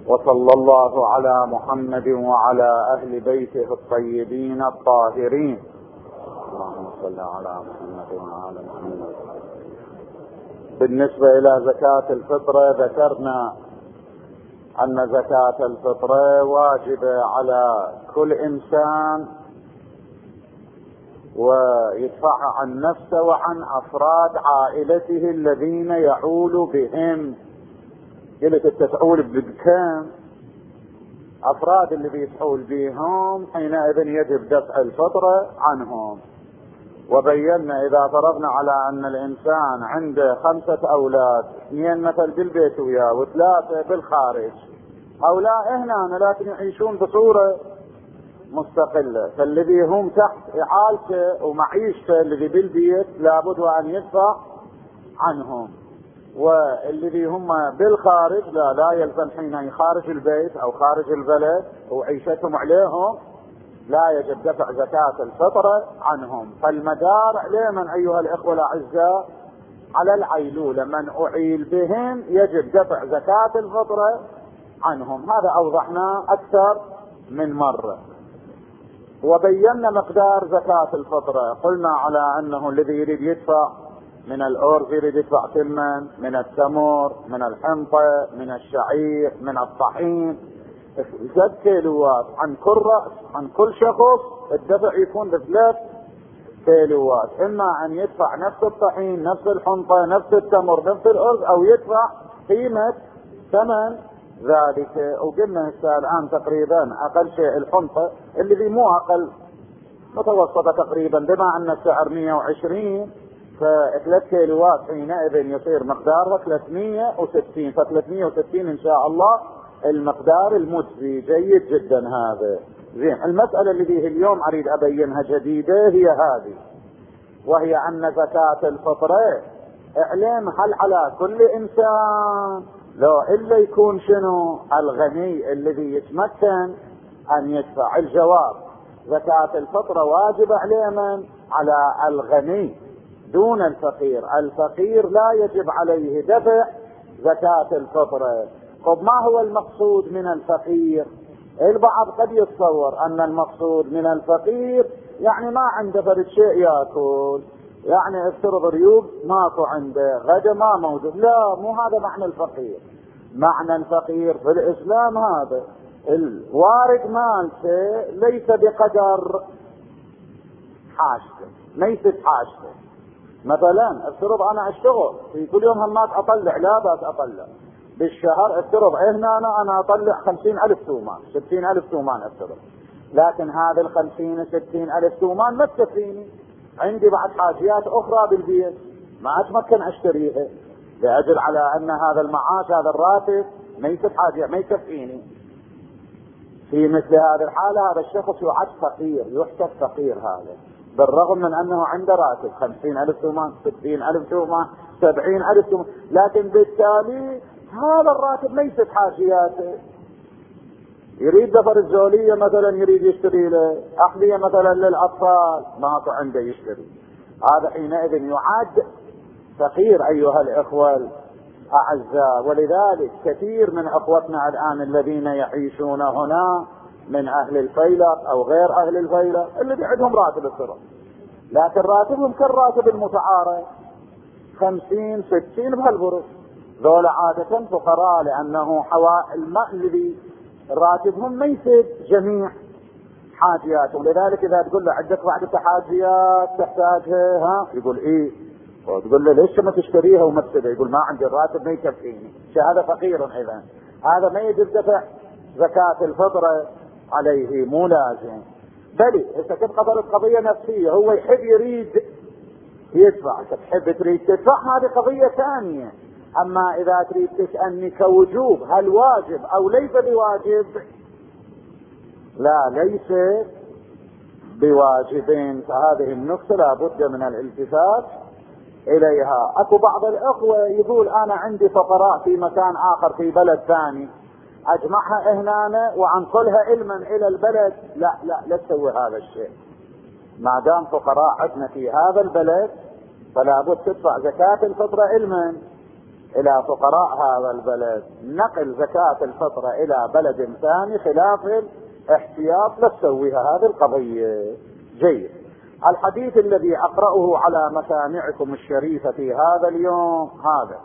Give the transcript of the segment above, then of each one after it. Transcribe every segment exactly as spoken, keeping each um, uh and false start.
وصلى الله على محمد وعلى أهل بيته الطيبين الطاهرين. اللهم صل على محمد وعلى محمد. بالنسبة إلى زكاة الفطرة ذكرنا أن زكاة الفطرة واجبة على كل إنسان ويدفعها عن نفسه وعن أفراد عائلته الذين يعول بهم. قلت التفعول بكم؟ أفراد اللي بيتحول بهم حينئذ يجب دفع الفطرة عنهم. وبينا إذا فرضنا على أن الإنسان عنده خمسة أولاد، اثنين مثل بالبيت وياه وثلاثة بالخارج، هؤلاء هنا لكن يعيشون بصورة مستقلة، فالذي هم تحت إعالته ومعيشته الذي بالبيت لابد أن يدفع عنهم، والذي هم بالخارج لا لا يلزم حين خارج البيت أو خارج البلد وعيشتهم عليهم لا يجب دفع زكاة الفطرة عنهم. فالمدار عليهم أيها الإخوة الأعزاء على العيلولة، من أعيل بهم يجب دفع زكاة الفطرة عنهم. هذا أوضحنا أكثر من مرة. وبينا مقدار زكاة الفطرة، قلنا على أنه الذي يريد يدفع من الأرز يريد يدفع ثمن، من التمر، من الحنطة، من الشعير، من الطحين، زد كيلوات عن كل رأس عن كل شخص. الدفع يكون بثلاث كيلوات، إما أن يدفع نفس الطحين نفس الحنطة نفس التمر نفس الأرز، أو يدفع قيمة ثمن ذلك. وقلنا هسه الآن تقريبا أقل شيء الحنطة الذي مو أقل متوسطة تقريبا، بما أن السعر مئة وعشرين، فثلاث كيلوات حينئذ يصير مقدارها ثلاثمئة وستين، فثلاثمئة وستين إن شاء الله المقدار المجزي. جيد جدا هذا. زين، المسألة اللي اليوم أريد أبينها جديدة هي هذه، وهي أن زكاة الفطرة اعلم هل على كل إنسان لو إلا يكون شنو الغني الذي يتمكن أن يدفع. الجواب زكاة الفطرة واجب عليه من؟ على الغني دون الفقير. الفقير لا يجب عليه دفع زكاة الفطرة. طب ما هو المقصود من الفقير؟ البعض قد يتصور أن المقصود من الفقير يعني ما عنده فرد شيء يأكل، يعني افترض ريوب ماكو عنده، غدا ما موجود. لا، مو هذا معنى الفقير. معنى الفقير في الإسلام هذا الوارد مالته ليس بقدر حاجته، ليست حاجته. مثلا افترض أنا أشتغل في كل يوم همات أطلع، لا بس أطلع بالشهر، افترض هنا أنا, أنا أطلع خمسين ألف تومان ستين ألف تومان افترض، لكن هذه الخمسين ستين ألف تومان ما تكفيني، عندي بعد حاجيات أخرى بالبيت ما أتمكن أشتريها، لأجل على أن هذا المعاش هذا الراتب ليست حاجة ما يكفيني. في مثل هذه الحالة هذا الشخص يعد فقير، يحسب فقير هذا، بالرغم من أنه عنده راتب خمسين ألف تومان ستين ألف تومان سبعين ألف تومان، لكن بالتالي هذا الراتب ليست حاجياته. يريد دفر الزولية مثلا، يريد يشتري له أحذية مثلا للأطفال، ما عنده يشتري، هذا حينئذ يعد فقير أيها الإخوة الأعزاء. ولذلك كثير من أخوتنا الآن الذين يعيشون هنا من أهل الفيلق أو غير أهل الفيلق اللي عندهم راتب الصرف، لكن راتبهم كالراتب المتعارف خمسين ستين بهالبرج، ذول عادة فقراء، لأنه حواء الماء الذي راتبهم ما يسد جميع حاجياتهم. لذلك إذا تقول له عندك بعد حاجيات تحتاجها، ها يقول إيه، وتقول له ليش ما تشتريها وما تسدها، يقول ما عندي الراتب ما يكفيني، هذا فقير. إذا هذا ما يجب دفع زكاة الفطرة عليه، مو لازم. بل إذا تبقى قضية نفسية، هو يحب يريد يدفع، تحب تريد تدفع، هذه قضية ثانية. أما إذا تريد تسألني كوجوب هل واجب أو ليس بواجب، لا ليس بواجبين، فهذه النقطة لابد من الالتفات إليها. أكو بعض الأخوة يقول أنا عندي فقراء في مكان آخر في بلد ثاني، أجمعها هنا وأنقلها علما إلى البلد. لا لا لا تسوي هذا الشيء. ما دام فقراء عندنا في هذا البلد فلا بد تدفع زكاة الفطرة علما، الى فقراء هذا البلد، نقل زكاة الفطرة الى بلد ثاني خلاف الاحتياط لا تسويها هذه القضية. جيد. الحديث الذي اقرأه على مسامعكم الشريفة في هذا اليوم هذا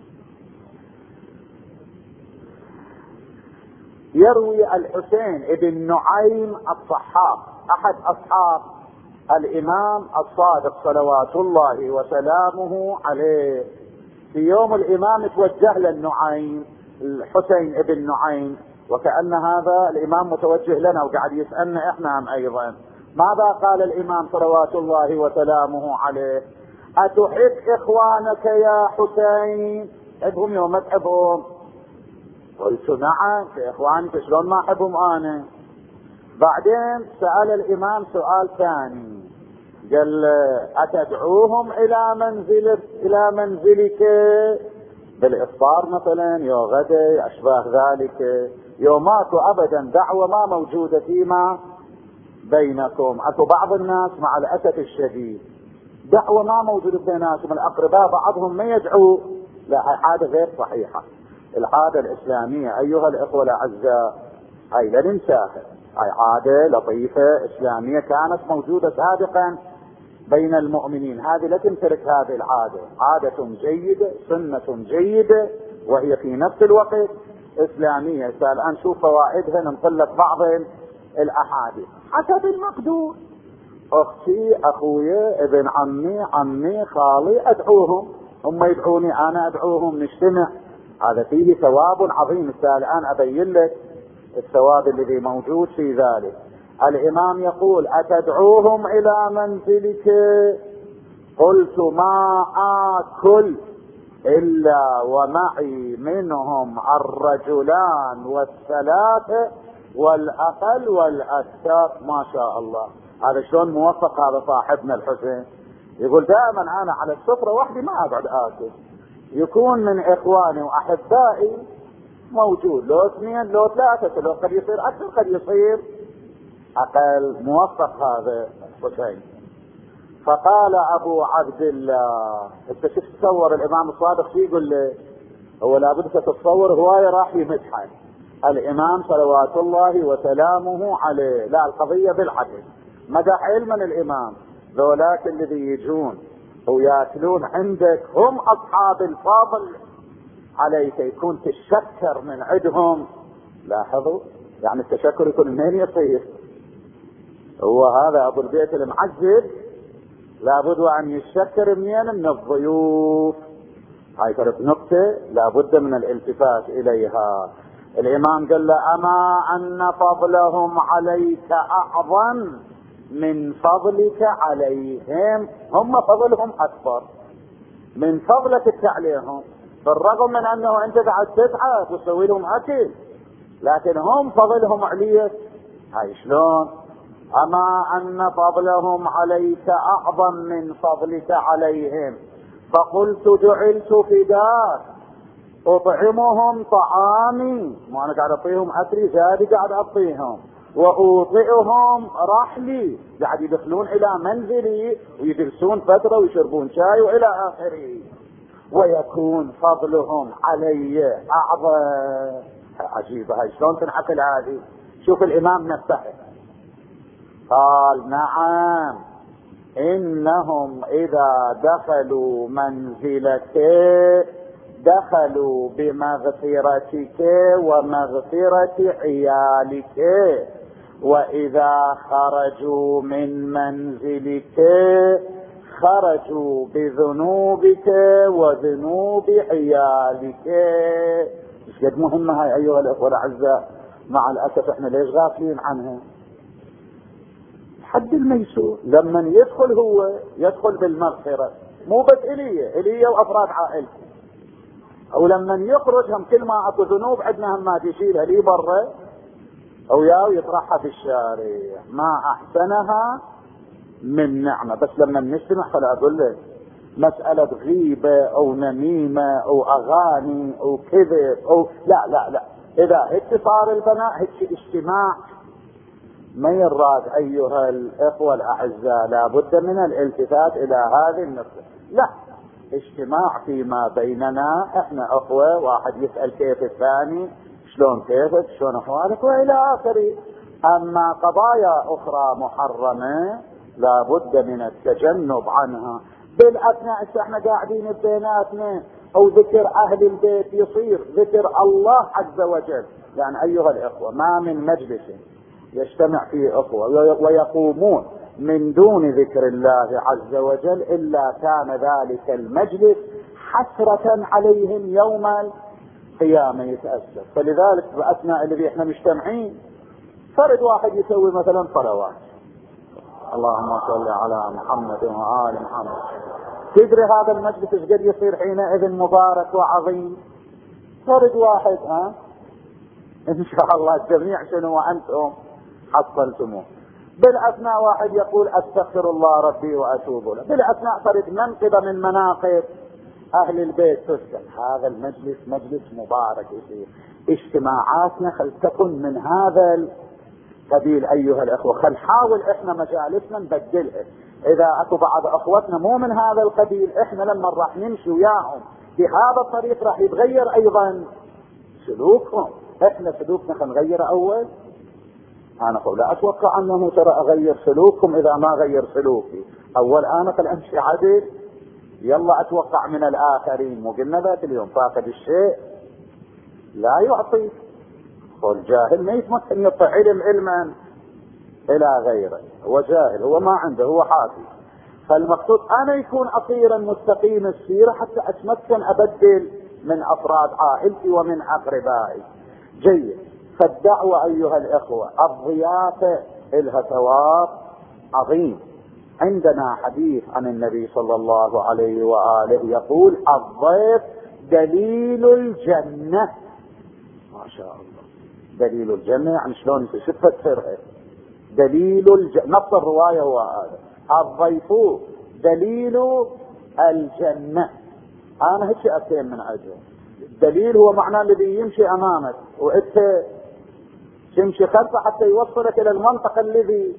يروي الحسين ابن نعيم الصحاح احد اصحاب الامام الصادق صلوات الله وسلامه عليه. في يوم الامام توجه للنعيم الحسين ابن نعيم، وكأن هذا الامام متوجه لنا وقاعد يسألنا احنا ايضا. ماذا قال الامام صلوات الله وسلامه عليه؟ اتحب اخوانك يا حسين؟ تحبهم يوم ما تحبهم؟ قلت نعم، في اخوانك شلون ما احبهم انا؟ بعدين سأل الامام سؤال ثاني، قال اتدعوهم الى منزلك الى منزلك بالافطار مثلا يا غدا اشباه ذلك؟ يوماكو ابدا دعوة ما موجودة فيما بينكم. اكو بعض الناس مع الاسف الشديد دعوة ما موجودة بيناتهم، الاقرباء بعضهم ما يدعو. لا، هاي عادة غير صحيحة. العادة الاسلامية ايها الاخوة الاعزاء هاي لا ننساها، هاي عادة لطيفة اسلامية كانت موجودة سابقا بين المؤمنين، هذه لا تمتلك هذه العادة، عادة جيدة سنة جيدة وهي في نفس الوقت اسلامية. الان شوف فوائدها، ننقل لك بعض الاحاديث حسب المقدور. اختي اخويا ابن عمي عمي خالي ادعوهم، هم يدعوني انا ادعوهم، نجتمع، هذا فيه ثواب عظيم. الان ابين لك الثواب الذي موجود في ذلك. الامام يقول اتدعوهم الى منزلك؟ قلت ما اكل الا ومعي منهم الرجلان والثلاثة والاقل والاكثر. ما شاء الله، هذا شلون موفق هذا صاحبنا الحسين. يقول دائما انا على السفرة وحدي ما اقعد اكل، يكون من اخواني واحبائي موجود، لو اثنين لو ثلاثة، لو قد يصير اكثر قد يصير اقل. موفق هذا الحسين. فقال ابو عبد الله، انت شفت تصور الامام الصادق شو يقول لي؟ هو لابد تتصور هواية راح يمدحه الامام صلوات الله وسلامه عليه. لا، القضية بالعدل، مدح علما الامام. ذولاك الذي يجون وياكلون عندك هم اصحاب الفضل، عليك يكون تشكر من عندهم. لاحظوا يعني التشكر يكون منين يصير؟ هو هذا ابو البيت المعزز لابد ان يشكر منين؟ من الضيوف. هاي كانت نقطة لابد من الالتفات اليها. الامام قال له اما ان فضلهم عليك اعظم من فضلك عليهم، هم فضلهم اكبر من فضلك عليهم، بالرغم من انه انت قاعد تتعب وتسوي لهم اكل، لكن هم فضلهم عليك. هاي شلون؟ اما ان فضلهم عليك اعظم من فضلك عليهم، فقلت جعلت فداك اطعمهم طعامي، ما انا قاعد اعطيهم اكلي زادي قاعد اعطيهم، واوطئهم رحلي، قاعد يدخلون الى منزلي ويجلسون فترة ويشربون شاي والى اخره، ويكون فضلهم علي اعظم. عجيبة هاي شلون تنعقل هذه؟ شوف الامام نفسه قال نعم انهم اذا دخلوا منزلك دخلوا بمغفرتك ومغفرة عيالك، واذا خرجوا من منزلك خرجوا بذنوبك وذنوب عيالك. مش قد مهمة هاي ايها الاخوة الاعزاء؟ مع الاسف احنا ليش غافلين عنها؟ حد الميسور لما يدخل هو يدخل بالمغفرة، مو بس إليه إليه وأفراد عائلته، أو لما يخرج هم كل ما أكو ذنوب عندنا هم ما تشيلها لي برا أو يا ويطرحها في الشارع. ما أحسنها من نعمة. بس لما نجتمع فلا أقول لك مسألة غيبة أو نميمة أو أغاني أو كذب أو لا لا لا، إذا هيك صار البناء هيك اجتماع ما يراد ايها الاخوة الاعزاء، لابد من الالتفات الى هذه النقطة. لا، اجتماع فيما بيننا، احنا اخوة، واحد يسأل كيف الثاني، شلون كيفك، شلون اخوانك، والى اخره. اما قضايا اخرى محرمة لابد من التجنب عنها. بالاثناء احنا قاعدين بيناتنا او ذكر اهل البيت يصير ذكر الله عز وجل. يعني ايها الاخوة، ما من مجلس يجتمع فيه اخوة ويقومون من دون ذكر الله عز وجل الا كان ذلك المجلس حسرة عليهم يوم القيامة يتأسف. فلذلك باثناء الذي احنا مجتمعين فرد واحد يسوي مثلا صلوات، اللهم صل على محمد وآل محمد، تدري هذا المجلس ايش قد يصير حينئذ مبارك وعظيم؟ فرد واحد ها ان شاء الله الجميع شنو وانتم حصلتموه. بالاثناء واحد يقول استغفر الله ربي واتوب له، بالاثناء فرد منقبة من مناقب اهل البيت تذكر. هذا المجلس مجلس مبارك يصير. اجتماعاتنا خل تكن من هذا القبيل ايها الاخوة. خل نحاول احنا مجالسنا نبدلها. اذا اكو بعض اخوتنا مو من هذا القبيل، احنا لما راح نمشي وياهم بهذا الطريق راح يتغير ايضا سلوكهم. احنا سلوكنا خل نغيره اول. انا اقول لا اتوقع انه ترى اغير سلوككم اذا ما غير سلوكي. اول انا خل امشي عدل، يلا اتوقع من الاخرين. مو قلنا ذات اليوم فاقد الشيء لا يعطي. والجاهل ما يتمكن يعطي علم علما الى غيره، هو جاهل، هو ما عنده، هو حافي. فالمقصود انا يكون اصيرا مستقيم السيره حتى اتمكن ابدل من افراد عائلتي ومن اقربائي. جيد. فالدعوة ايها الاخوة الضيافة لها ثواب عظيم. عندنا حديث عن النبي صلى الله عليه وآله يقول الضيف دليل الجنة. ما شاء الله، دليل الجنة يعني شلون شو تفسرها؟ دليل الجنة، نص الرواية هو هذا، الضيف دليل الجنة. انا هيك افهم من عجل. الدليل هو معناه الذي يمشي امامك وانت تمشي خلفه حتى يوصلك الى المنطقة الذي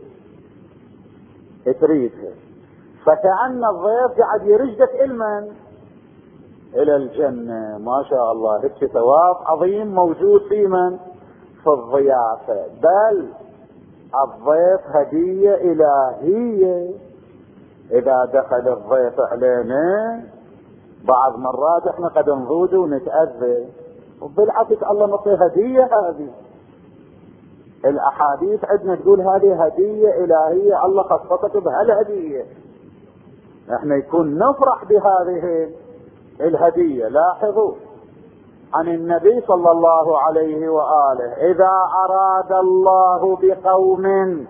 تريدها. فكأن الضيف قاعد يرشدك علما الى الجنة. ما شاء الله، هيك ثواب عظيم موجود في من؟ في الضيافة. بل الضيف هدية الهية. اذا دخل الضيف علينا بعض مرات احنا قد نضوج ونتأذى، وبالعكس الله نعطي هدية. هذه الاحاديث عندنا تقول هذه هدية الهية، الله خصصك بهالهدية. احنا يكون نفرح بهذه الهدية. لاحظوا عن النبي صلى الله عليه وآله اذا اراد الله بقوم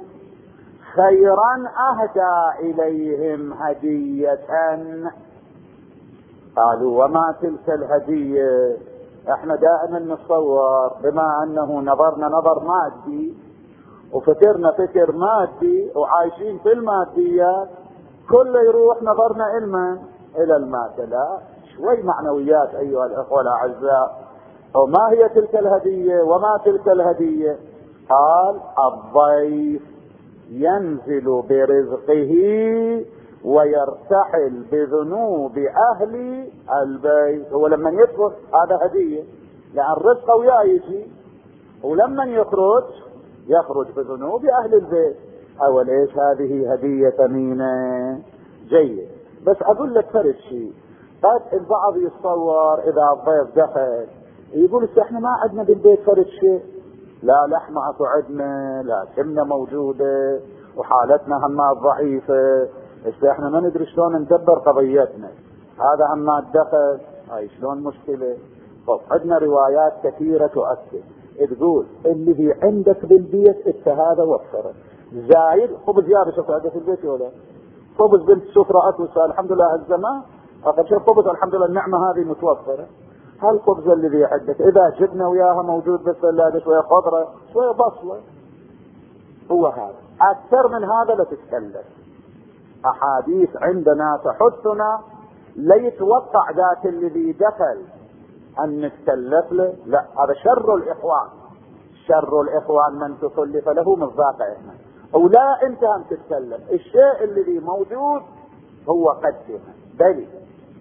خيرا اهدى اليهم هدية. قالوا وما تلك الهدية؟ احنا دائما نتصور بما انه نظرنا نظر مادي وفكرنا فكر مادي وعايشين في الماديات، كل يروح نظرنا علما الى المادة. لا، شوي معنويات ايها الاخوة الاعزاء. وما هي تلك الهدية؟ وما تلك الهدية؟ قال الضيف ينزل برزقه ويرتحل بذنوب اهل البيت. هو لما يدخل هذا هدية، لان الرزق وياه يجي، ولما يخرج يخرج بذنوب اهل البيت. اول ايش هذه هدية ثمينة. جيد. بس اقول لك فرق شيء. قد البعض يتصور اذا الضيف دخل يقول احنا ما عندنا بالبيت فرق شيء، لا لحمة اكو عندنا، لا سمنة موجودة، وحالتنا همات ضعيفة، بس احنا ما ندري شلون ندبر قضيتنا. هذا همات دخل، هاي شلون مشكلة. طب عندنا روايات كثيرة تؤكد تقول اللي في عندك بالبيت انت هذا وفره. زايد خبز يابس عندك في البيت ولا خبز بنت سفرة اتوسع الحمد لله هالزمان اخر شيء خبز الحمد لله النعمة هذه متوفرة. هالخبز اللي في عندك اذا جبنا وياها موجود بالثلاجة شوية خضرة شوية بصلة، هو هذا. اكثر من هذا لا تتكلم. احاديث عندنا تحثنا لا يتوقع ذاك الذي دخل ان نتكلف له، لا، هذا شر الاخوان. شر الاخوان من تكلف له مصداق احنا، ولا انت هم تتكلم. الشيء الذي موجود هو قدمه. بل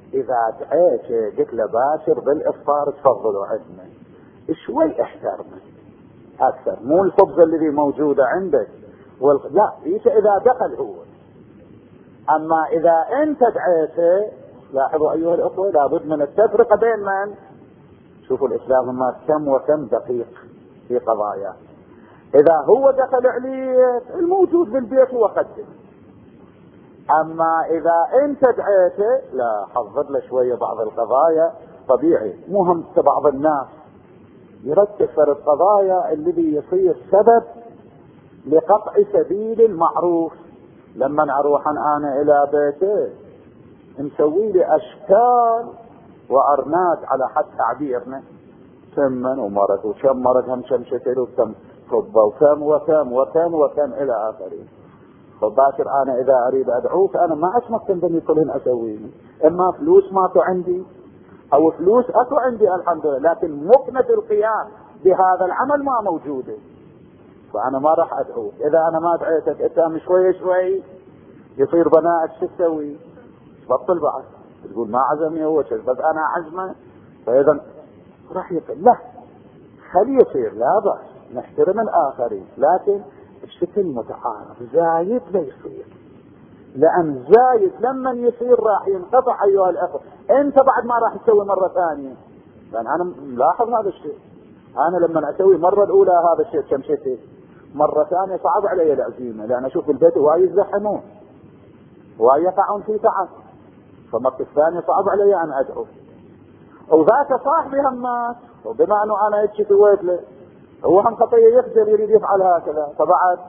اذا دعيت قلت له باشر بالافطار تفضلوا عندنا شوي احترمه اكثر، مو الخبز الذي موجوده عندك والخ... لا ليش اذا دخل هو. اما اذا انت دعيته، لاحظوا ايها الاخوه لابد من التفرقه بين من. شوفوا الاسلام ما كم وكم دقيق في قضايا. اذا هو دخل عليك الموجود بالبيت هو قدم، اما اذا انت دعيته لا حضر له شويه بعض القضايا طبيعي. مو هم بعض الناس يرتب فرد قضايا الذي يصير سبب لقطع سبيل المعروف. لما اروح انا الى بيته مسوي لي اشكال وارناد على حد تعبيرنا، سمن ومرض وكم مرض هم كم شكل وكم كبه وكم وكم وكم وكم الى اخره. فباشر انا اذا اريد ادعوك انا ما اتمكن بني كلهن اسويه، اما فلوس ماكو عندي او فلوس اكو عندي الحمد لله، لكن مقنة القيام بهذا العمل ما موجوده، فانا ما راح ادعوك. اذا انا ما دعيتك انت شوي شوي يصير بنائك شو تسوي؟ تبطل بعد تقول ما عزمني هو شيء بس انا عزمه، فاذا راح يقول لا خليه يصير لا بأس نحترم الاخرين، لكن بشكل متعارف زايد لا يصير، لان زايد لما يصير راح ينقطع ايها الاخوه. انت بعد ما راح تسوي مره ثانيه، لان انا ملاحظ هذا الشيء. انا لما اسوي مره الاولى هذا الشيء كم شيء، مره ثانيه صعب علي العزيمه، لان اشوف البيت هواي يزحمون هواي يقعون في تعب، فمرة الثانية صعب علي ان ادعو. وذاك صاحبي همات، وبما انه انا اتشي سويت له هو هم خطيه يخجل يريد يفعل هكذا، فبعد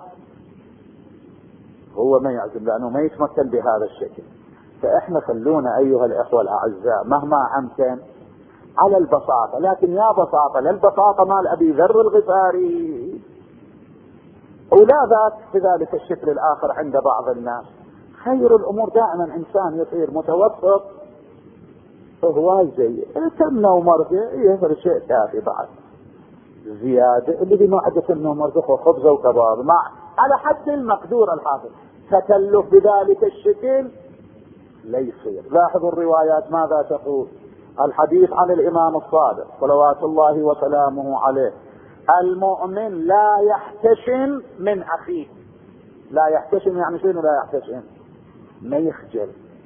هو ما يعزم لانه ما يتمكن بهذا الشكل. فاحنا خلونا ايها الاخوه الاعزاء مهما امكن على البساطه، لكن يا بساطه للبساطه مال ابي ذر الغفاري، ولا ذاك بذلك الشكل الاخر عند بعض الناس. خير الامور دائما انسان يصير متوسط فهو جيد. تمنا ومرضى يفرق شيء كافي، بعد زياده اللي بمعدة انه مرضى خبزه وكباب مع على حد المقدور الحاصل. تكلف بذلك الشكل لا يصير. لاحظوا الروايات ماذا تقول. الحديث عن الامام الصادق صلوات الله وسلامه عليه: المؤمن لا يحتشم من اخيه. لا يحتشم يعني شنو لا يحتشم؟ ما يخجل،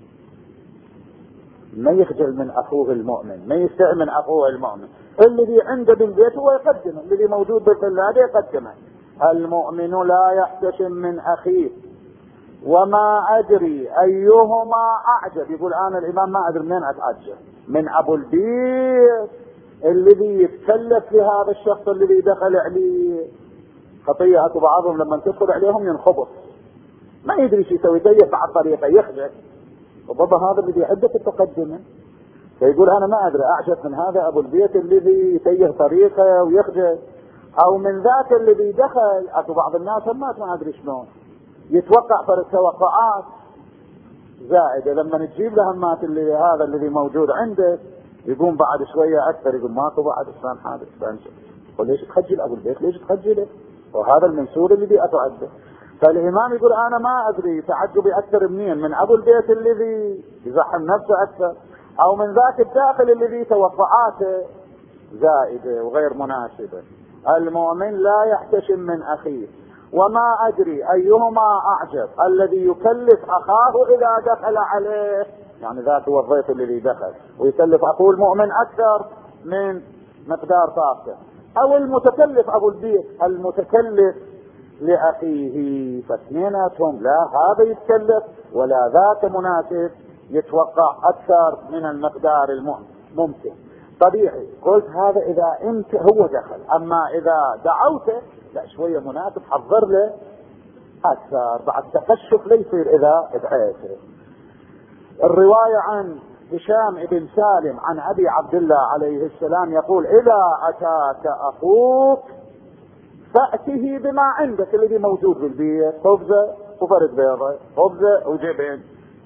ما يخجل من اخوه المؤمن، ما يستعمل من اخوه المؤمن. الذي عنده بالبيت هو يقدمه، الذي موجود بالثلاجه يقدمه. المؤمن لا يحتشم من اخيه وما ادري ايهما اعجب. يقول انا الامام ما ادري منين اتعجب، من ابو البيت الذي يتكلف في هذا الشخص الذي دخل عليه. خطيه اكو بعضهم لما تدخل عليهم ينخبط ما يدري شو يسوي، يدير على الطريقه يخجل، وبابا هذا الذي عندك التقدمه. فيقول انا ما ادري اعجب من هذا ابو البيت الذي يتيه طريقه ويخجل، او من ذاك الذي دخل. اكو بعض الناس ما ادري شلون يتوقع فرق توقعات زائده، لما تجيب له همات اللي هذا الذي موجود عندك يقوم بعد شويه اكثر، يقول ماكو بعد اسلام حادث. قل ليش تخجل ابو البيت، ليش تخجله؟ وهذا المنسور الذي اتعده. فالامام يقول انا ما ادري تعجبي اكثر منين، من ابو البيت الذي يزحم نفسه اكثر، او من ذاك الداخل الذي توقعاته زائده وغير مناسبه. المؤمن لا يحتشم من اخيه وما ادري ايهما اعجب، الذي يكلف اخاه اذا دخل عليه، يعني ذاك هو الضيف الذي دخل ويكلف اخوه المؤمن اكثر من مقدار طاقته، او المتكلف ابو البيت المتكلف لاخيه. فاثنيناتهم لا هذا يتكلف ولا ذاك مناسب يتوقع اكثر من المقدار الممكن. طبيعي قلت هذا اذا انت هو دخل، اما اذا دعوته لا شويه مناسب حضر له اكثر، بعد تقشف لا يصير اذا دعيته. الروايه عن هشام بن سالم عن ابي عبد الله عليه السلام يقول: اذا اتاك اخوك فأته بما عندك الذي موجود في البيت، خبزة وفرد بيضة، خبزة وجبن.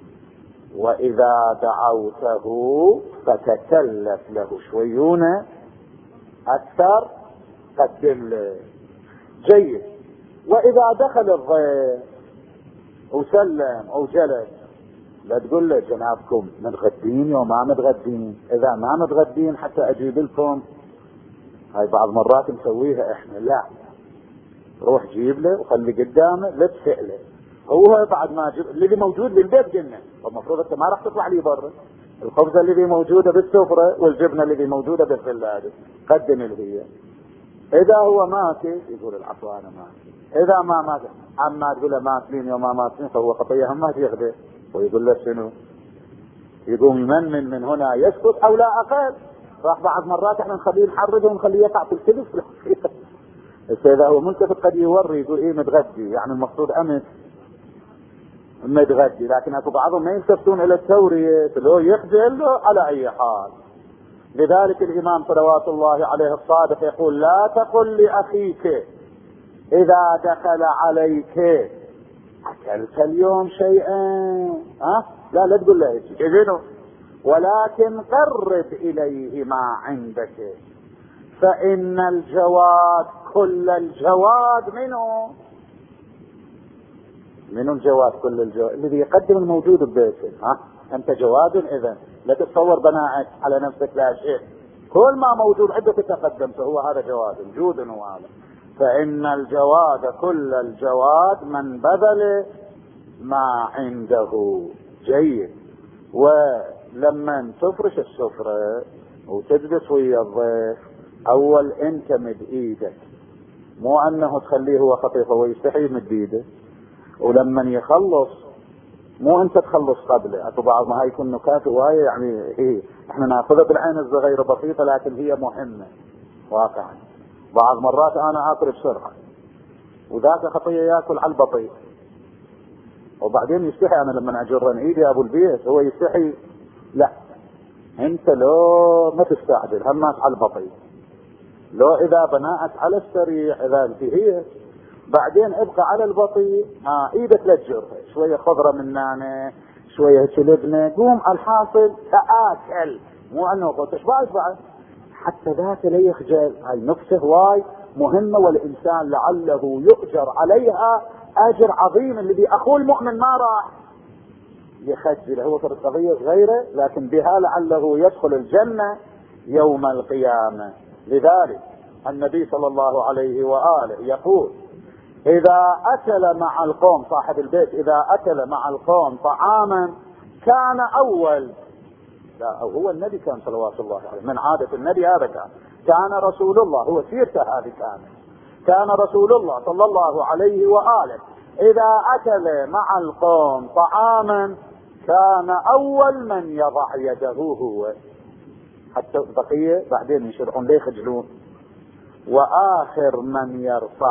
وإذا دعوته فتكلف له شويونة أكثر قدم له. جيد. وإذا دخل الضيف وسلم أو جلس لا تقول له جنابكم متغدين يوم ما متغدين، اذا ما متغدين حتى اجيب لكم. هاي بعض مرات نسويها احنا. لا، روح جيب له وخلي قدامه، لا تسأله. هو بعد ما جيب اللي موجود بالبيت قلنا، المفروض انت ما راح تطلع لي برا. الخبزه اللي موجوده بالسفره والجبنه اللي موجوده بالثلاجه قدم له هي. اذا هو ماكل يقول العفو انا ماكل، اذا ما ماكل اما تقول له ماكلين يوم ما ماكلين فهو خطيه هم ما تيخذه، ويقول له شنو؟ يقوم يمن من هنا يسكت او لا اقل. راح بعض مرات احنا نخليه نحرجه ونخليه يقع في الكذب. اذا هو ملتفت قد يوري يقول ايه متغدي، يعني المقصود امس متغدي، لكن اكو بعضهم ما يلتفتون الى التوريه، لو يخجل له على اي حال. لذلك الامام صلوات الله عليه الصادق يقول لا تقل لاخيك اذا دخل عليك اكلت اليوم شيئا، ها؟ لا لا تقول له اذنه، ولكن قرب اليه ما عندك، فان الجواد كل الجواد منه. منه الجواد كل الجواد؟ الذي يقدم الموجود ببيته. ها انت جواد اذا، لا تتصور بناءك على نفسك لا شيء، كل ما موجود عندك تقدم فهو هذا جواد، جود هو هذا. فان الجواد كل الجواد من بذل ما عنده. جيد. ولما تفرش السفرة وتجلس ويا الضيف، اول انت مد ايدك، مو انه تخليه هو خطيفه ويستحي مد ايده، ولما يخلص مو انت تخلص قبله. اكو بعض ما هاي يكون نكات هوايه يعني ايه احنا ناخذها بالعين الصغيره بسيطه لكن هي مهمه واقعا. بعض مرات انا اكل بسرعه وذاك خطيه ياكل على البطيء، وبعدين يستحي انا لما اجرن ايدي ابو البيت هو يستحي. لا، انت لو ما تستعجل هماش على البطيء، لو اذا بناءك على السريع اذا انتهيت بعدين ابقى على البطيء. ها ايدك لا تجرها، شويه خضره من نانه شويه شلبنه، قوم الحاصل تاكل، مو انه قلت اشبع بعد حتى ذاك لا يخجل. هاي نفسه هواي مهمه، والانسان لعله يؤجر عليها اجر عظيم. الذي اخوه المؤمن ما راح يخجل، هو في القضيه صغيره لكن بها لعله يدخل الجنه يوم القيامه. لذلك النبي صلى الله عليه واله يقول اذا اكل مع القوم، صاحب البيت اذا اكل مع القوم طعاما كان اول، لا هو النبي كان صلوات الله عليه، من عادة النبي هذا كان كان رسول الله، هو سيرته هذه كانت، كان رسول الله صلى الله عليه وآله اذا اكل مع القوم طعاما كان اول من يضع يده هو، حتى البقية بعدين يشرعون ليه يخجلون، واخر من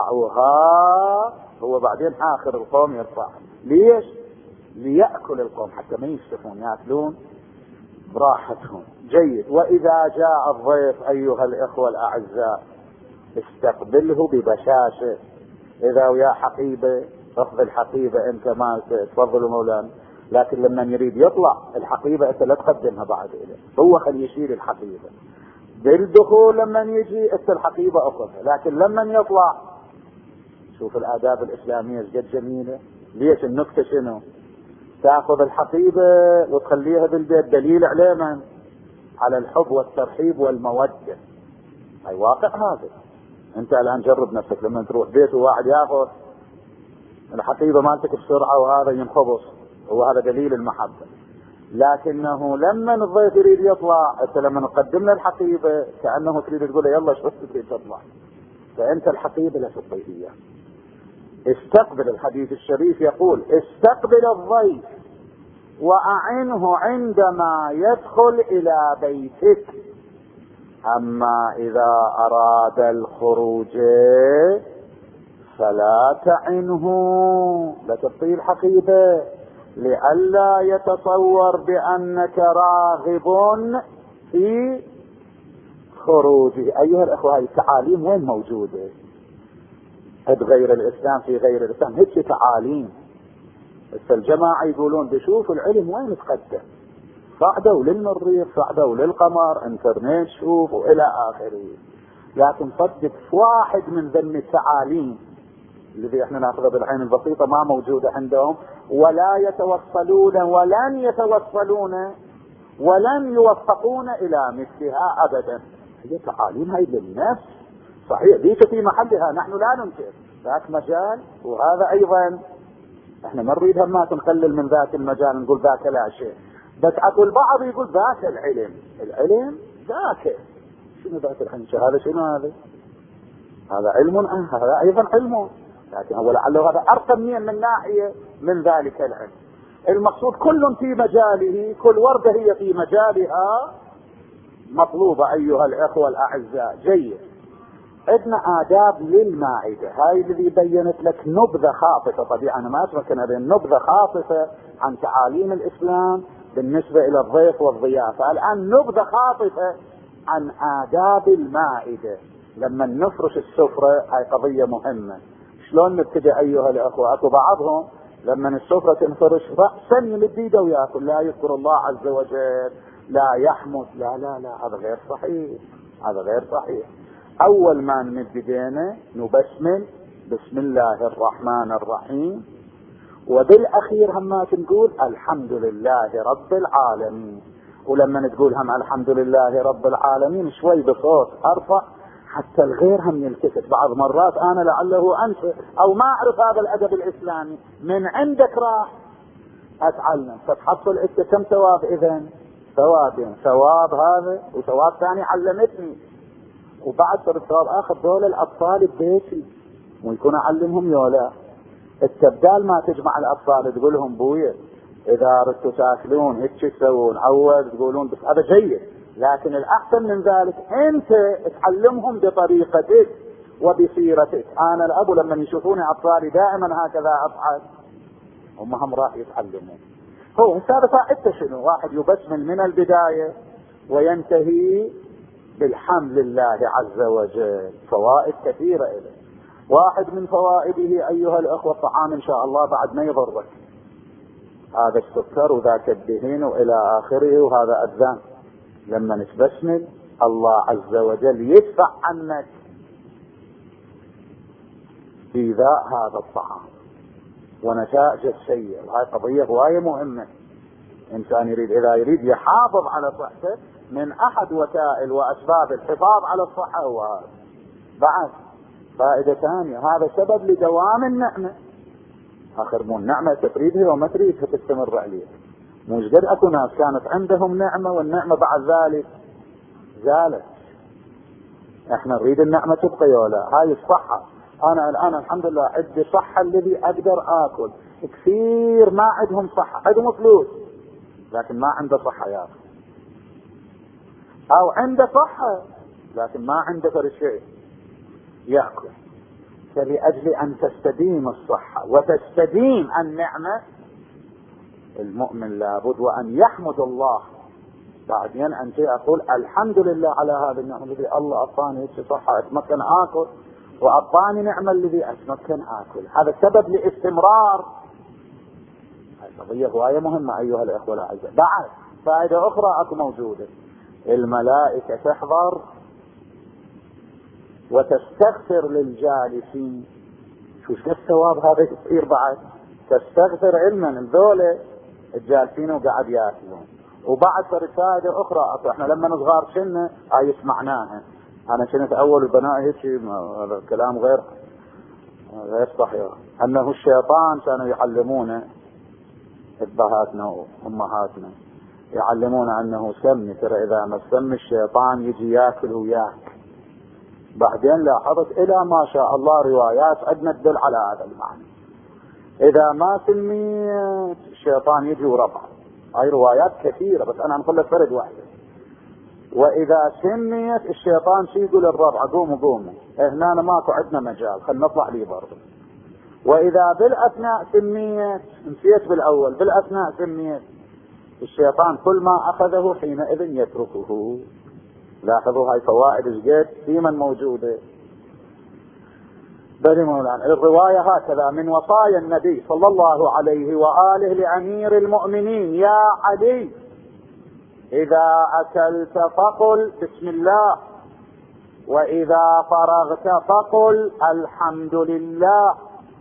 يرفعها هو بعدين اخر القوم يرفعها. ليش؟ ليأكل القوم حتى ما يشتفون، يأكلون براحتهم. جيد. واذا جاء الضيف ايها الاخوة الاعزاء استقبله ببشاشة. اذا ويا حقيبة اخذ الحقيبة انت ما تفضل مولانا، لكن لما يريد يطلع الحقيبة انت لا تقدمها بعد إليه، هو خلي يشيل الحقيبة بالدخول. لما يجي انت الحقيبة اخذها، لكن لما يطلع شوف الاداب الاسلامية جد جميلة. ليش؟ النكتة شنو؟ تاخذ الحقيبة وتخليها بالبيت، دليل على من؟ على الحب والترحيب والمودة. اي واقع هذا. انت الان جرب نفسك لما تروح بيت وواحد ياخذ الحقيبة مالتك بسرعة وهذا ينخبص، هو هذا دليل المحبة. لكنه لما الضيف يريد يطلع انت لما نقدم له الحقيبة كأنه تريد تقول له يلا شو تريد تطلع، فانت الحقيبة لا تعطيه اياه. استقبل، الحديث الشريف يقول استقبل الضيف واعنه عندما يدخل الى بيتك، اما اذا اراد الخروج فلا تعنه، لا تعطيه الحقيبة لئلا يتصور بانك راغب في خروجه. ايها الاخوة هاي التعاليم وين موجودة؟ غير الاسلام في غير الاسلام هيك تعاليم. بس الجماعة يقولون بشوف العلم وين تقدم، صعدوا للمريخ صعدوا للقمر انترنت شوف والى اخره، لكن صدق واحد من ذم التعاليم الذي احنا ناخذه بالعين البسيطة ما موجودة عندهم، ولا يتوصلون ولن يتوصلون ولن يوفقون الى مثلها ابدا. هي تعاليم هاي للنفس صحيح ليس في محلها، نحن لا ننكر ذاك مجال، وهذا ايضا احنا ما نريد ما نقلل من ذاك المجال نقول ذاك لا شيء، بس اكو البعض يقول ذاك العلم، العلم ذاك شنو ذاك العلم؟ هذا شنو هذا؟ هذا علم أه هذا ايضا علم، لكن هو لعله هذا ارقى من من ناحية من ذلك العلم. المقصود كل في مجاله، كل وردة هي في مجالها مطلوبة ايها الاخوة الاعزاء. جيد، عندنا آداب للمائدة، هاي الذي بينت لك نبذة خاطفة، طبيعة أنا ما أتمكن هذه النبذة خاطفة عن تعاليم الإسلام بالنسبة إلى الضيف والضيافة. الآن نبذة خاطفة عن آداب المائدة لما نفرش السفرة، هاي قضية مهمة. شلون نبتدي أيها الأخوة؟ أكو بعضهم لما السفرة تنفرش رأسا يمد يده وياكل، لا يذكر الله عز وجل، لا يحمد، لا لا لا هذا غير صحيح، هذا غير صحيح. اول ما نمد ايدينا نبسمل بسم الله الرحمن الرحيم، وبالاخير همات نقول الحمد لله رب العالمين. ولما تقول هم الحمد لله رب العالمين شوي بصوت ارفع حتى الغير هم يلتفت. بعض مرات انا لعله انسى او ما اعرف هذا الادب الاسلامي، من عندك راح اتعلم، فتحصل انت كم ثواب؟ اذا ثوابين، ثواب هذا وثواب ثاني علمتني، وبعد صار الثواب اخر دول الاطفال ببيتي ويكون اعلمهم يولا. التبدال ما تجمع الاطفال تقول لهم بويا اذا ردتوا تاكلون هيك تسوون، عود تقولون، بس هذا جيد، لكن الاحسن من ذلك انت تعلمهم بطريقتك وبسيرتك. انا الاب لما يشوفوني اطفالي دائما هكذا افعل، هم هم راح يتعلمون. هو هذا فائدته شنو؟ واحد يبسمل من البدايه وينتهي بالحمد لله عز وجل، فوائد كثيرة إليه. واحد من فوائده أيها الأخوة الطعام إن شاء الله بعد ما يضرك، هذا السكر وذاك الدهين وإلى آخره، وهذا أذان لما نتبسمل الله عز وجل يدفع عنك إيذاء هذا الطعام ونتائج السيئة. وهذه قضية هواية مهمة. إنسان يريد إذا يريد يحافظ على صحته من احد وسائل واسباب الحفاظ على الصحة هو هذا. بعد فائدة ثانية، هذا سبب لدوام النعمة. اخر مو النعمة تريدها وما تريدها تستمر عليها. مش قد اكو ناس كانت عندهم نعمة والنعمة بعد ذلك زالت. احنا نريد النعمة تبقى ولا هاي الصحة. انا الان الحمد لله عندي صحة الذي اقدر اكل. كثير ما عندهم صحة، عندهم فلوس لكن ما عنده صحة يا اخي، او عنده صحة لكن ما عنده غير شيء يأكل. فلأجل ان تستديم الصحة وتستديم النعمة المؤمن لابد وان يحمد الله. بعدين انت اقول الحمد لله على هذه النعمة الذي الله اعطاني هيك صحة اتمكن اكل، واعطاني نعمة الذي اتمكن اكل. هذا سبب لاستمرار. هذه قضية هواية مهمة ايها الاخوة الاعزاء. بعد فائدة اخرى اكو موجودة، الملائكة تحضر وتستغفر للجالسين. شو شو الثواب هذا يصير بعد؟ تستغفر علما الذولة الجالسين وقاعد ياكلون. وبعد صارت فائدة اخرى اكو، احنا لما نصغر شنا هاي سمعناها. انا كنت اول البناء هيك، هذا كلام غير غير صحيح، انه الشيطان كانوا يعلمونا ابهاتنا وامهاتنا يعلمون انه سمي، ترى اذا ما سمي الشيطان يجي ياكل وياك. بعدين لاحظت الى ما شاء الله روايات عندنا تدل على هذا المعنى. اذا ما سميت الشيطان يجي وربع. هاي روايات كثيرة بس انا نقول لك فرد واحدة. واذا سميت الشيطان شي يقول الربع قوموا قوموا، هنا ماكو عندنا مجال، خلنا نطلع لي برضه. واذا بالاثناء سميت، نسيت بالاول، بالاثناء سميت، الشيطان كل ما اخذه حينئذ يتركه. لاحظوا هاي فوائد الجد ديما موجودة. بل مولانا الرواية هكذا من وصايا النبي صلى الله عليه وآله لأمير المؤمنين: يا علي إذا أكلت فقل بسم الله، وإذا فرغت فقل الحمد لله،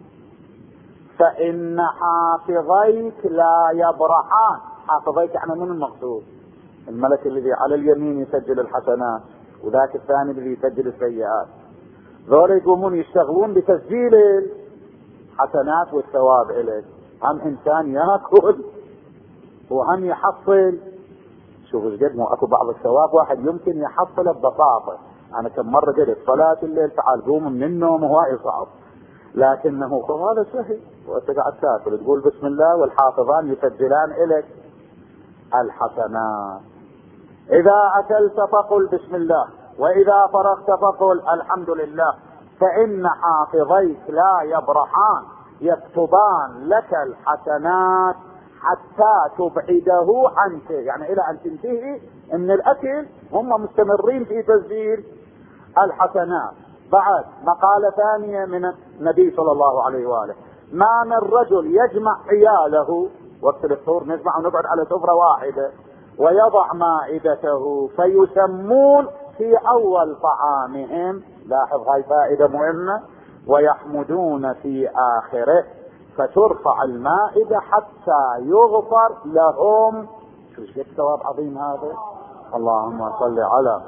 فإن حافظيك لا يبرحان. حافظيك يعني من المقصود؟ الملك الذي على اليمين يسجل الحسنات، وذاك الثاني الذي يسجل السيئات. ذول يقومون يشتغلون بتسجيل الحسنات والثواب إليك. هم إنسان يأكل وهم يحصل. شوفوا قد مو اكو بعض الثواب واحد يمكن يحصله ببساطة. أنا كم مرة قلت صلاة الليل تعال قوم من النوم هواي صعب، لكنه هذا سهل. وأنت قاعد تاكل تقول بسم الله والحافظان يسجلان إليك الحسنات. إذا أكلت فقل بسم الله، وإذا فرغت فقل الحمد لله، فإن حافظيك لا يبرحان يكتبان لك الحسنات حتى تبعده عنك. يعني إلى أن تنتهي من الأكل هم مستمرين في تسجيل الحسنات. بعد مقالة ثانية من النبي صلى الله عليه وآله: ما من رجل يجمع عياله وقت الفطور، نجمع ونقعد على سفرة واحدة، ويضع مائدته فيسمون في أول طعامهم، لاحظ هاي فائدة مهمة، ويحمدون في آخره، فترفع المائدة حتى يغفر لهم. شو ثواب عظيم هذا. اللهم صل على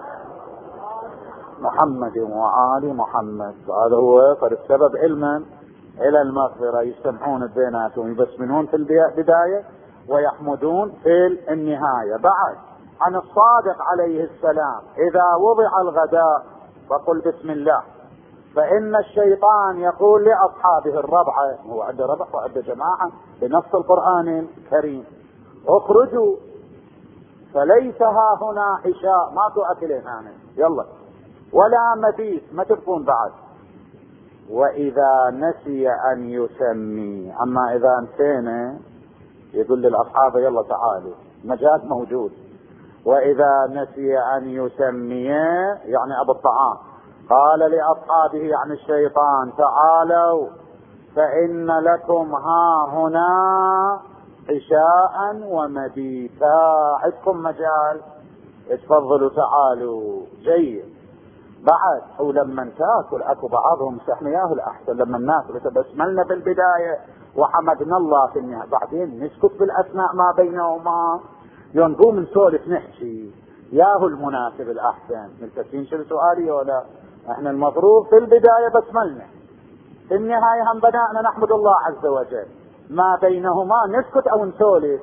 محمد وآل محمد. هذا هو فالسبب علما إلى المغفرة. يجتمعون بيناتهم يبسمون في البداية ويحمدون في النهاية. بعد عن الصادق عليه السلام: إذا وضع الغداء فقل بسم الله، فإن الشيطان يقول لأصحابه الربعة، هو عنده ربع وعنده جماعة بنص القرآن الكريم: اخرجوا فليس ها هنا عشاء، ماكو أكلين هنا، يلا، ولا مبيت، ما تبقون بعد. وإذا نسي أن يسمي، أما إذا نسينا يقول للأصحاب يلا تعالوا، مجاز موجود. وإذا نسي أن يسمي يعني أبو الطعام قال لأصحابه يعني الشيطان: تعالوا فإن لكم ها هنا عشاء ومبيتا، عندكم مجال، اتفضلوا تعالوا. جيد. بعد ولما تاكل اكو بعضهم استحمياه الاحسن لما ناكل بسملنا بالبدايه وحمدنا الله في النهايه، بعدين نسكت بالاثناء ما بينهما، ينقوم نسولف نحكي، ياهو المناسب الاحسن. ملتفين شو سؤالي ولا؟ احنا المفروض في البدايه بسملنا، في النهايه هم بدأنا نحمد الله عز وجل، ما بينهما نسكت او نسولف.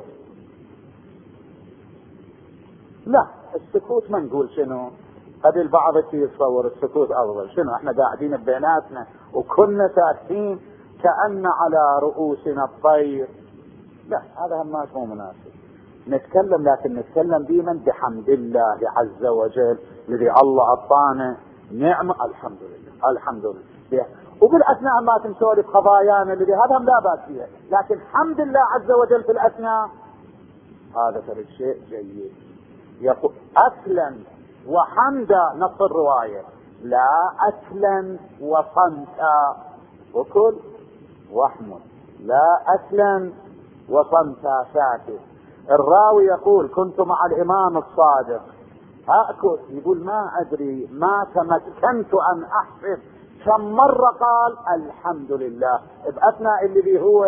لا، السكوت ما نقول شنو، هذه البعض يتصور السكوت افضل. شنو احنا قاعدين بيناتنا وكنا ساكتين كأن على رؤوسنا الطير؟ لا، هذا هم مو مناسب. نتكلم لكن نتكلم ديما بحمد الله عز وجل الذي الله اعطانا نعمه، الحمد لله الحمد لله. وبالاثناء ما تنسولف قضايانا الذي هذا لا باس فيها، لكن حمد الله عز وجل في الاثناء هذا فرق شيء جيد. يقول اكلا وحمدا، نص الرواية، لا أكلا وصمتا، وكل واحمد، لا أكلا وصمتا ساكت. الراوي يقول: كنت مع الإمام الصادق أأكل، يقول ما أدري ما تمكنت أن أحسب كم مرة قال الحمد لله بأثناء الذي هو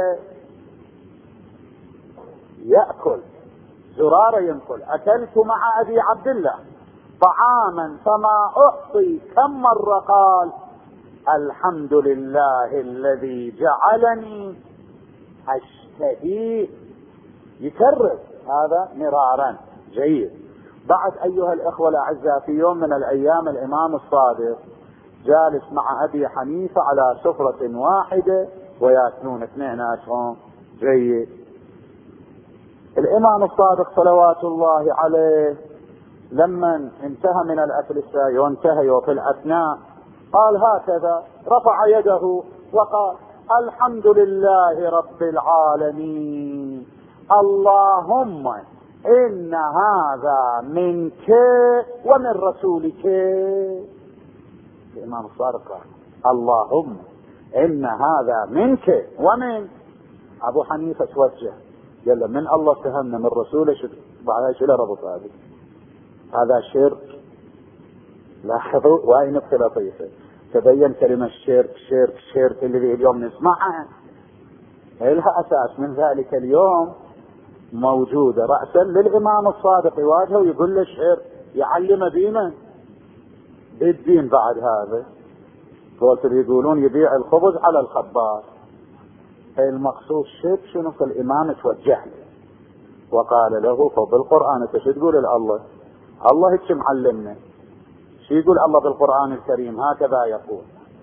يأكل. زرارة ينقل: أكلت مع أبي عبد الله طعاما فما أعطي كم مرة قال الحمد لله الذي جعلني أشتهي، يكرر هذا مرارا. جيد. بعد أيها الإخوة الأعزاء، في يوم من الأيام الإمام الصادق جالس مع أبي حنيفة على سفرة واحدة ويأكلون اثنين أشهم. جيد. الإمام الصادق صلوات الله عليه لما انتهى من الأكل السائر وانتهى وفي الأثناء قال هكذا، رفع يده وقال: الحمد لله رب العالمين، اللهم إن هذا منك ومن رسولك. الإمام الصادق قال: اللهم إن هذا منك ومن. أبو حنيفة توجه قال: من الله فهمنا، من رسوله شو بعدها شو ربط هذا؟ هذا شرك. لاحظوا، وهي نقطة لطيفة، تبين كلمة شرك شرك شرك اللي اليوم نسمعها. لها أساس من ذلك اليوم موجودة رأسا للإمام الصادق يواجهه ويقول له شعر يعلم دينا بالدين. بعد هذا قلت يقولون يبيع الخبز على الخباز. المقصود شيء شنو؟ الإمام توجه له وقال له فبالقرآن انت شو تقول لله؟ الله هيك معلمنا. شو يقول الله بالقرآن الكريم؟ هكذا يقول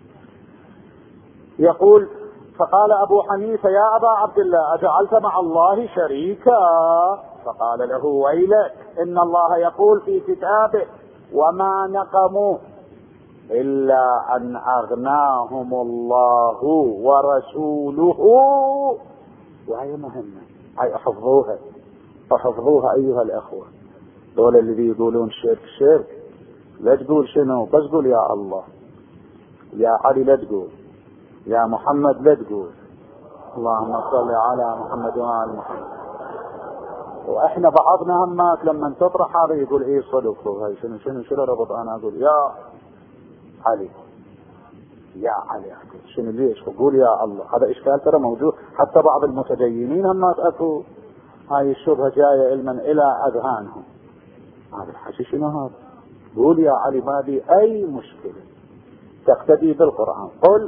يقول فقال أبو حنيفة يا أبا عبد الله أجعلت مع الله شريكا؟ فقال له ويلك إن الله يقول في كتابه وما نقموا إلا أن أغناهم الله ورسوله. وهي مهمة، هاي أحفظوها أحفظوها أيها الأخوة. دول اللي يقولون شرك شرك لا تقول شنو، بس قول يا الله، يا علي لا تقول، يا محمد لا تقول. اللهم صل على محمد وآل محمد. واحنا بعضنا همات لما تطرح هذا يقول ايه صدق، هاي شنو شنو شنو ربط انا اقول يا علي يا علي اقول شنو ليش اقول يا الله؟ هذا اشكال ترى موجود حتى بعض المتدينين همات اكو هاي الشبهه جايه علما الى اذهانهم. هذا الحكي شنو هذا؟ قول يا علي ما بي اي مشكله، تقتدي بالقران. قل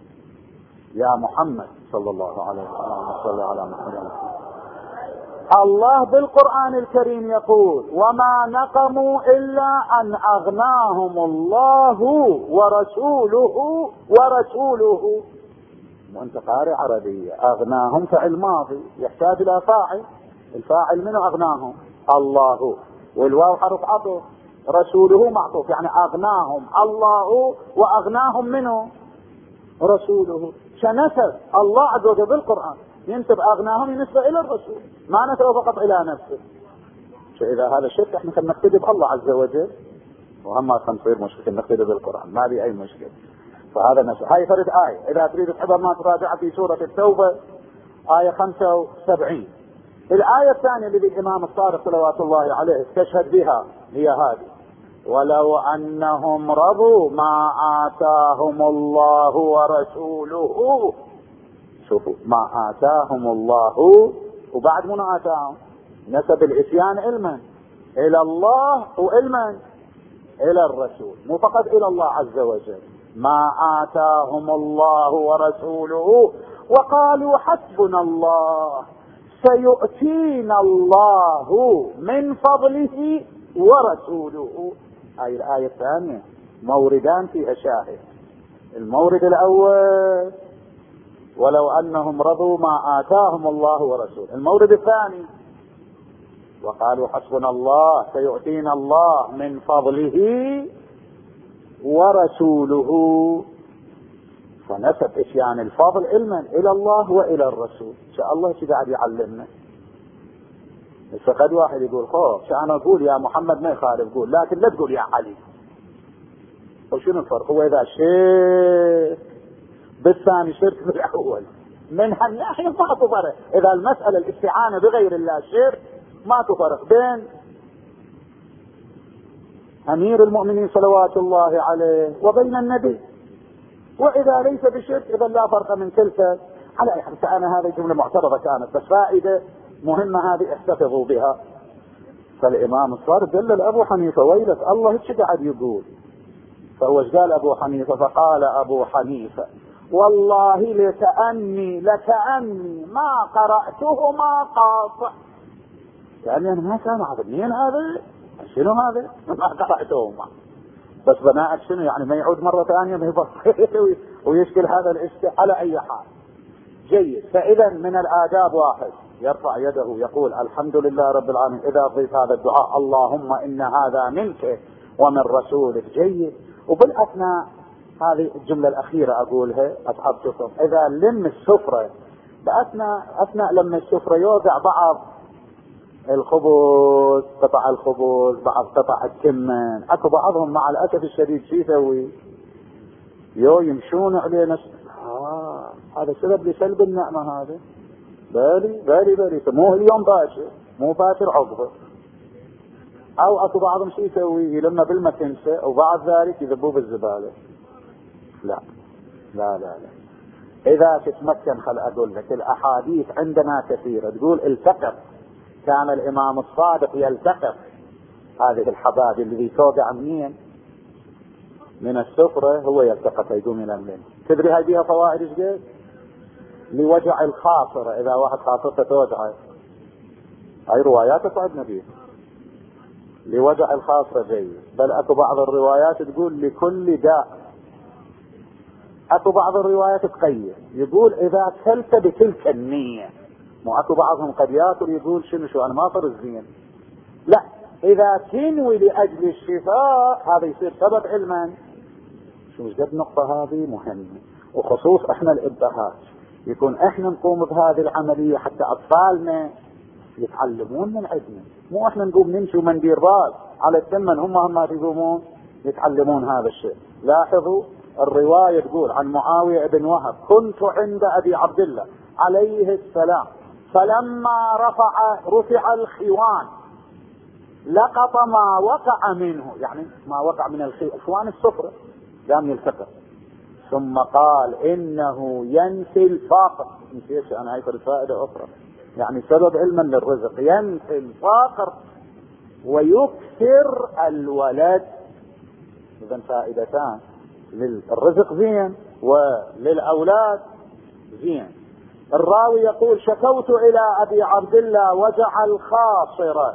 يا محمد صلى الله عليه وسلم صل على محمد. الله بالقرآن الكريم يقول وما نقموا إلا أن أغناهم الله ورسوله ورسوله. وانت قارئ عربية، أغناهم فعل ماضي يحتاج إلى فاعل، الفاعل منه أغناهم الله، والواو حرف عطف، رسوله معطوف، يعني أغناهم الله وأغناهم منه رسوله. شنسب الله عز وجل بالقرآن ينسب أغناهم ينسب إلى الرسول، ما نسب فقط إلى نفسه. فإذا هذا الشرك احنا خلينا نقتدي بالله عز وجل، وهم ما نصير مشكلة نقتدي بالقرآن، ما بي أي مشكلة. فهذا نسب. هاي فرد آية إذا تريد تحضر ما تراجع في سورة التوبة آية خمسة وسبعين. الآية الثانية اللي الإمام الصادق صلوات الله عليه استشهد بها هي هذه ولو أنهم رضوا ما آتاهم الله ورسوله. شوفوا ما آتاهم الله وبعد من آتاهم نسب العصيان علما إلى الله وعلما إلى الرسول، مو فقط إلى الله عز وجل. ما آتاهم الله ورسوله وقالوا حسبنا الله سيؤتينا الله من فضله ورسوله. هاي الآية الثانية موردان فيها شاهد. المورد الأول ولو أنهم رضوا ما آتاهم الله ورسوله. المورد الثاني وقالوا حسبنا الله سيؤتينا الله من فضله ورسوله. فنسب إتيان الفضل علما إلى الله وإلى الرسول. إن شاء الله شي قاعد يعلمنا. فقد واحد يقول خوف شو أنا أقول يا محمد ما يخالف قول، لكن لا تقول يا علي. وشنو الفرق؟ هو إذا شرك بالثاني شرك بالأول من هالناحية ما تفرق. إذا المسألة الاستعانة بغير الله شرك ما تفرق بين أمير المؤمنين صلوات الله عليه وبين النبي. وإذا ليس بشرك إذا لا فرق من كلتا. على أي حال أنا هذه جملة معترضة كانت بس فائدة مهمة هذه احتفظوا بها. فالإمام الصادق دلل أبو حنيفة ويلك الله ايش قاعد يقول. فهو ايش قال أبو حنيفة؟ فقال أبو حنيفة والله لكأني لكأني ما قرأتهما قاطع. يعني أنا ما سامع هذا مين هذا؟ شنو هذا؟ ما قرأتهما. بس بناء شنو يعني ما يعود مرة ثانية ما يبطل ويشكل هذا الاشكال. على أي حال جيد. فإذا من الآداب واحد يرفع يده يقول الحمد لله رب العالمين. إذا ضيف هذا الدعاء اللهم إن هذا منك ومن رسولك جيد. وبالأثناء هذه الجملة الأخيرة أقولها أصحاب شكر. إذا لم السفرة بأثناء أثناء لما السفرة يوضع بعض الخبز قطع الخبز بعض قطع التمن. أكو بعضهم مع الأسف الشديد شي يسوي يو يمشون عليه نفس آه هذا سبب لسلب النعمة. هذا بالي بالي بالي مو اليوم باشر مو باشر عقبه. او اكو بعضهم شيء يسوي لما بالمكنسة وبعد ذلك يذبوه بالزبالة. لا لا لا لا اذا تتمكن خل اقول لك الاحاديث عندنا كثيرة تقول التقط، كان الامام الصادق يلتقط هذه الحباب اللي توقع منين من السفرة، هو يلتقط يقوم من الليل. تدري هاي بيها فوائد ايش قد؟ لوجع الخاطرة، اذا واحد خاطرته توجع، هاي روايات تعدنا بيها لوجع الخاطرة جيد. بل اكو بعض الروايات تقول لكل داء، اكو بعض الروايات تقيد يقول اذا كلت بتلك النية، مو اكو بعضهم قد ياكل يقول شنو شو انا ما صار الزين، لا اذا تنوي لاجل الشفاء هذا يصير سبب علما. شو قد نقطة هذه مهمة، وخصوص احنا الابهات يكون احنا نقوم بهذه العملية حتى اطفالنا يتعلمون من عندنا، مو احنا نقوم نمشي ومندير راس على الثمن هم هم يقومون يتعلمون هذا الشيء. لاحظوا الرواية تقول عن معاوية بن وهب كنت عند ابي عبد الله عليه السلام فلما رفع رفع الخوان لقط ما وقع منه، يعني ما وقع من الخوان السفرة قام يلتقط، ثم قال انه ينفي الفقر. نسيت انا هاي فائدة اخرى، يعني سبب علما للرزق، ينفي الفقر ويكثر الولد. اذا فائدتان، للرزق زين وللاولاد زين. الراوي يقول شكوت الى ابي عبد الله وجع الخاصرة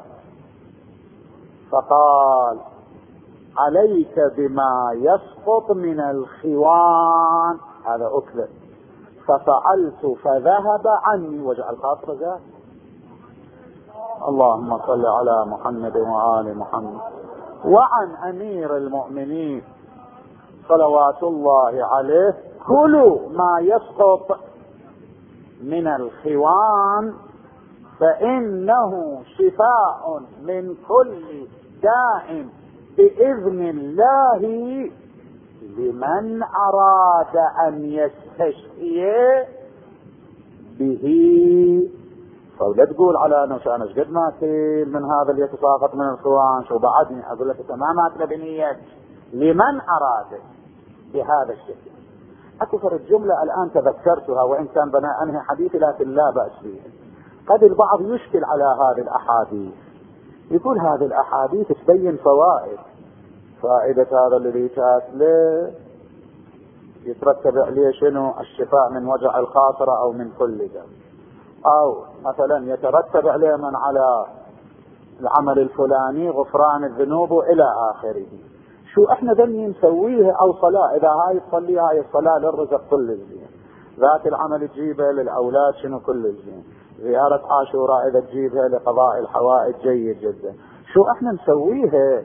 فقال عليك بما يسقط من الخوان، هذا اكثر، ففعلت فذهب عني وجع الخاطر ذا. اللهم صل على محمد وآل محمد. وعن امير المؤمنين صلوات الله عليه كلوا ما يسقط من الخوان فإنه شفاء من كل داء بإذن الله لمن أراد أن يستشفي به. فلا تقول على أنه أنا قد ما أكل من هذا اللي يتساقط من الخوان شو بعدني، أقول لك تمامات لبنية لمن أراد بهذا الشكل. أكثر الجملة الآن تذكرتها وإن كان بنا أنهي حديثي لكن لا بأس فيه. قد البعض يشكل على هذه الأحاديث، يقول هذه الأحاديث تبين فوائد، فائدة هذا اللي تأكله يترتب عليه شنو؟ الشفاء من وجع الخاطرة أو من كل ذا، أو مثلا يترتب عليه من على العمل الفلاني غفران الذنوب إلى آخره. شو احنا ذني نسويه او صلاة، اذا هاي تصلي هاي الصلاة للرزق كل الزين، ذات العمل تجيبها للاولاد شنو كل الزين، زيارة عاشوراء اذا تجيبها لقضاء الحوائج جيد جدا. شو احنا نسويها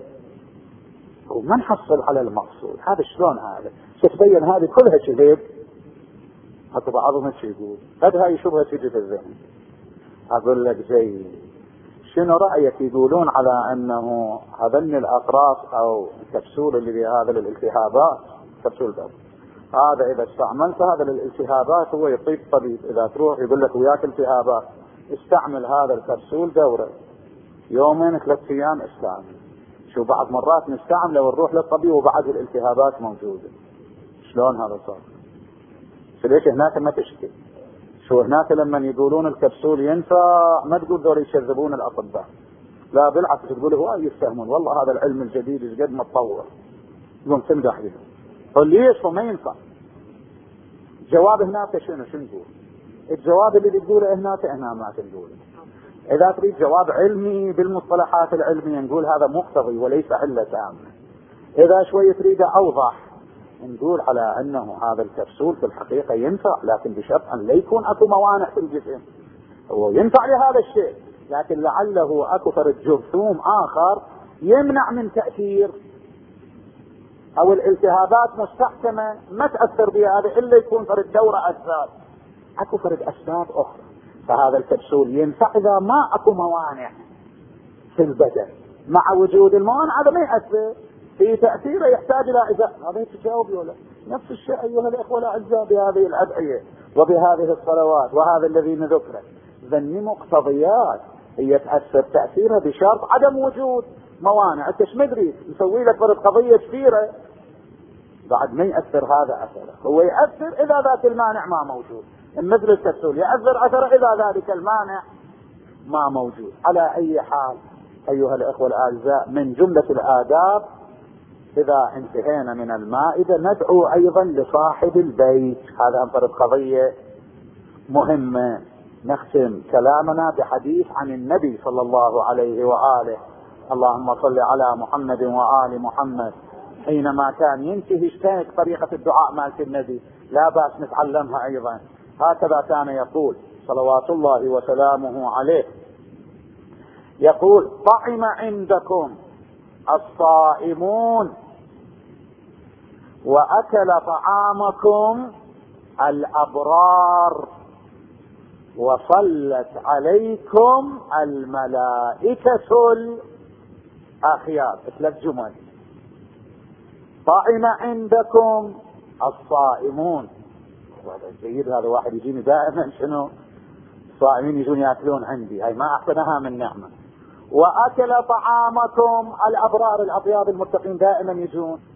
وما نحصل على المقصود. هذا شلون هذا؟ تتبين هذه كلها كذب. حتى بعضهم يقول قد هاي شبهة تجي في الذهن. اقول لك زي شنو رأيك يقولون على انه هذن الاقراص او الكبسول اللي بهذا للالتهابات، كبسول دم هذا اذا استعملت هذا للالتهابات هو يطيب طبيب، اذا تروح يقول لك وياك التهابات استعمل هذا الكبسول دورة يومين ثلاث ايام استعمل. شو بعض مرات نستعمله ونروح للطبيب وبعد الالتهابات موجودة. شلون هذا صار؟ ليش هناك ما تشكي؟ شو هناك لما يقولون الكبسول ينفع ما تقول دول يشذبون الاطباء، لا بالعكس تقول هو يستهمون والله هذا العلم الجديد ايش قد ما تطور، يقوم تمدح به. قل ليش وما ينفع؟ جواب هناك شنو شو نقول؟ الجواب اللي بتقوله هناك هنا ما تقوله. اذا تريد جواب علمي بالمصطلحات العلمية نقول هذا مقتضي وليس علة تامة. اذا شوية تريد اوضح نقول على انه هذا الكبسول في الحقيقة ينفع، لكن بشرط ان لا يكون اكو موانع في الجسم. هو ينفع لهذا الشيء لكن لعله اكو فرد جرثوم اخر يمنع من تأثير، او الالتهابات مستحكمة ما تأثر بها هذا الا يكون فرد دورة اسباب، اكو فرد اسباب اخرى. فهذا الكبسول ينفع اذا ما اكو موانع في البدن، مع وجود الموانع هذا ما يأثر في تأثيره يحتاج الى إزاء. هذا يتجاوب ولا نفس الشيء ايها الاخوة الاعزاء بهذه الادعية وبهذه الصلوات وهذا الذي نذكره. ذني مقتضيات هي تأثر تأثيرها بشرط عدم وجود موانع. انت ايش مدري نسوي لك فرد قضية كبيرة بعد ما يأثر هذا أثره، هو يأثر إذا ذاك المانع ما موجود، مثل الكبسول يأثر أثره إذا ذلك المانع ما موجود. على أي حال أيها الأخوة الأعزاء، من جملة الآداب إذا انتهينا من المائدة ندعو أيضا لصاحب البيت. هذا أنفرد قضية مهمة. نختم كلامنا بحديث عن النبي صلى الله عليه وآله. اللهم صل على محمد وآل محمد. حينما كان ينتهي اشتهت طريقة الدعاء مالت النبي، لا بأس نتعلمها أيضا. هكذا كان يقول صلوات الله وسلامه عليه، يقول: طعم عندكم الصائمون وأكل طعامكم الأبرار وصلت عليكم الملائكة الأخيار. ثلاث جمل: طعم عندكم الصائمون. هذا جيد، هذا واحد يجيني دائما شنو؟ الصائمين يجون يأكلون عندي، هاي ما أحسنها من نعمة. وأكل طعامكم الأبرار، الأطياب المتقين دائما يجون.